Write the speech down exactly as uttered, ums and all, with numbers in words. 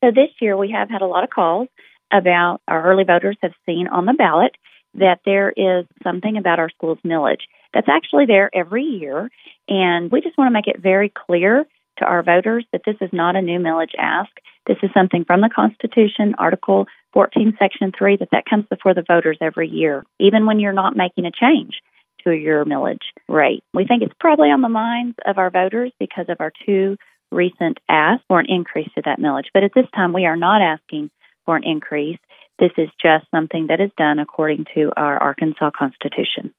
So this year we have had a lot of calls about our early voters have seen on the ballot that there is something about our school's millage that's actually there every year. And we just want to make it very clear to our voters that this is not a new millage ask. This is something from the Constitution, Article fourteen, Section three, that that comes before the voters every year, even when you're not making a change to your millage rate. We think it's probably on the minds of our voters because of our two recent asks for an increase to that millage. But at this time, we are not asking for an increase. This is just something that is done according to our Arkansas Constitution.